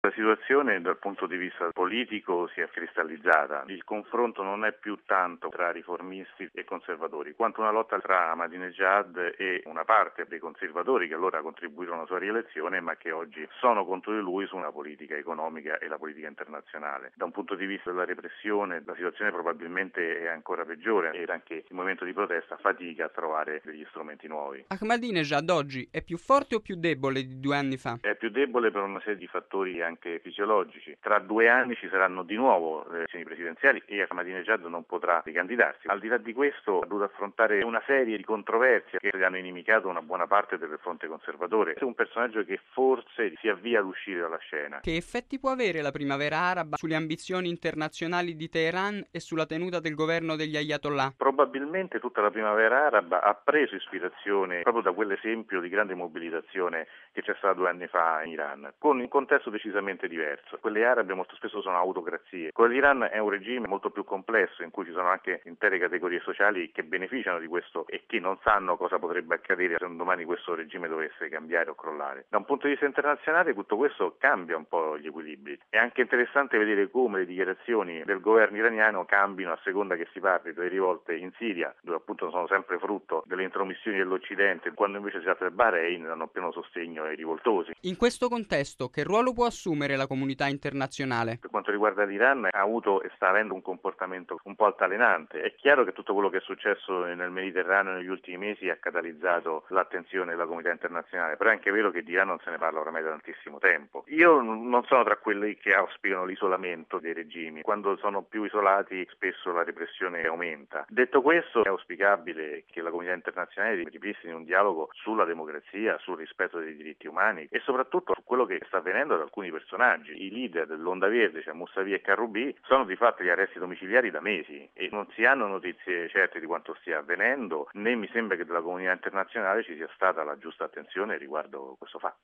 La situazione dal punto di vista politico si è cristallizzata. Il confronto non è più tanto tra riformisti e conservatori, quanto una lotta tra Ahmadinejad e una parte dei conservatori che allora contribuirono alla sua rielezione, ma che oggi sono contro di lui su una politica economica e la politica internazionale. Da un punto di vista della repressione, la situazione probabilmente è ancora peggiore e anche il movimento di protesta fatica a trovare degli strumenti nuovi. Ahmadinejad oggi è più forte o più debole di 2 anni fa? È più debole per una serie di fattori anche fisiologici. Tra 2 anni ci saranno di nuovo le elezioni presidenziali e Ahmadinejad non potrà ricandidarsi. Al di là di questo ha dovuto affrontare una serie di controversie che gli hanno inimicato una buona parte del fronte conservatore. È un personaggio che forse si avvia ad uscire dalla scena. Che effetti può avere la primavera araba sulle ambizioni internazionali di Teheran e sulla tenuta del governo degli Ayatollah? Probabilmente tutta la primavera araba ha preso ispirazione proprio da quell'esempio di grande mobilitazione che c'è stato 2 anni fa in Iran, con un contesto decisamente diverso. Quelle arabe molto spesso sono autocrazie. Quello dell'Iran è un regime molto più complesso, in cui ci sono anche intere categorie sociali che beneficiano di questo e che non sanno cosa potrebbe accadere se un domani questo regime dovesse cambiare o crollare. Da un punto di vista internazionale tutto questo cambia un po' gli equilibri. È anche interessante vedere come le dichiarazioni del governo iraniano cambino a seconda che si parli delle rivolte in Siria, dove appunto sono sempre frutto delle intromissioni dell'Occidente, quando invece si tratta del Bahrain danno pieno sostegno ai rivoltosi. In questo contesto, che ruolo può assumere la comunità internazionale? Per quanto riguarda l'Iran, ha avuto e sta avendo un comportamento un po' altalenante. È chiaro che tutto quello che è successo nel Mediterraneo negli ultimi mesi ha catalizzato l'attenzione della comunità internazionale, però è anche vero che di Iran non se ne parla oramai da tantissimo tempo. Io non sono tra quelli che auspicano l'isolamento dei regimi. Quando sono più isolati spesso la repressione aumenta. Detto questo, è auspicabile che la comunità internazionale ripristini un dialogo sulla democrazia, sul rispetto dei diritti umani e soprattutto su quello che sta avvenendo ad alcuni personaggi. I leader dell'Onda Verde, cioè Mousavi e Karrubi, sono di fatto gli arresti domiciliari da mesi e non si hanno notizie certe di quanto stia avvenendo, né mi sembra che dalla comunità internazionale ci sia stata la giusta attenzione riguardo questo fatto.